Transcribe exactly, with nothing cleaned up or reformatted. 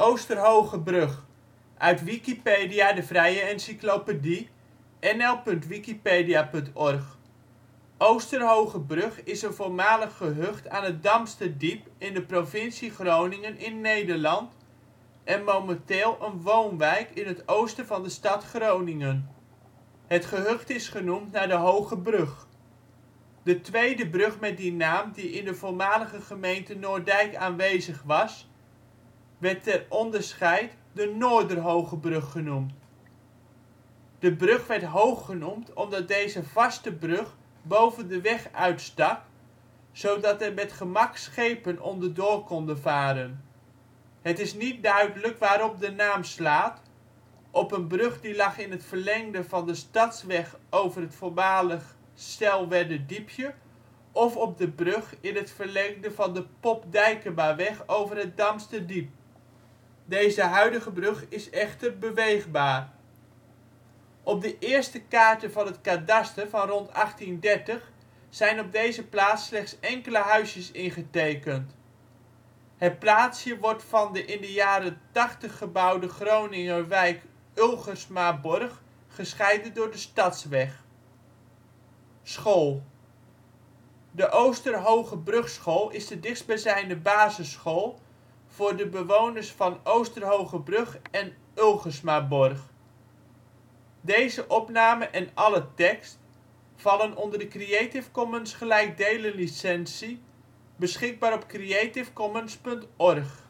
Oosterhoogebrug, uit Wikipedia, de vrije encyclopedie. N L punt wikipedia punt org. Oosterhoogebrug is een voormalig gehucht aan het Damsterdiep in de provincie Groningen in Nederland, en momenteel een woonwijk in het oosten van de stad Groningen. Het gehucht is genoemd naar de Hoge Brug. De tweede brug met die naam die in de voormalige gemeente Noorddijk aanwezig was, werd ter onderscheid de Noorderhoogebrug genoemd. De brug werd hoog genoemd omdat deze vaste brug boven de weg uitstak, zodat er met gemak schepen onderdoor konden varen. Het is niet duidelijk waarop de naam slaat: op een brug die lag in het verlengde van de stadsweg over het voormalig Selwerderdiepje, of op de brug in het verlengde van de Pop Dijkemaweg over het Damsterdiep. Deze huidige brug is echter beweegbaar. Op de eerste kaarten van het kadaster van rond achttiendertig zijn op deze plaats slechts enkele huisjes ingetekend. Het plaatsje wordt van de in de jaren tachtig gebouwde Groninger wijk Ulgersmaborg gescheiden door de Stadsweg. School. De Oosterhoogebrugschool is de dichtstbijzijnde basisschool voor de bewoners van Oosterhoogebrug en Ulgersmaborg. Deze opname en alle tekst vallen onder de Creative Commons gelijkdelen licentie, beschikbaar op creativecommons punt org